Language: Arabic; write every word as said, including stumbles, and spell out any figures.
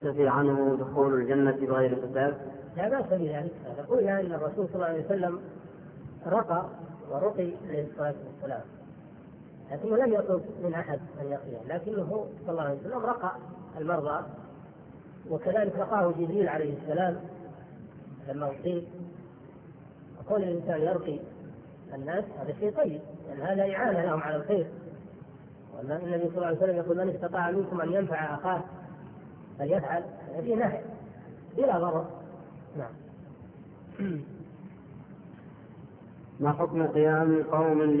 نفي عنه دخول الجنة بغير حساب؟ لا بأس بذلك. قلنا أن الرسول صلى الله عليه وسلم رقى ورقي عليه الصلاة والسلام، لكنه لم يطلب من أحد أن يقيه، لكنه صلى الله عليه وسلم رقى المرضى، وكذلك رقاه جبريل عليه السلام لما أصيب. وكون الإنسان يرقي الناس هذا شيء طيب، لأن هذا إعانة لهم على الخير. والنبي صلى الله عليه وسلم يقول: من استطاع منكم أن ينفع أخاه فليفعل. هذه نهي بلا ضرر. نعم. ما حكم قيام قوم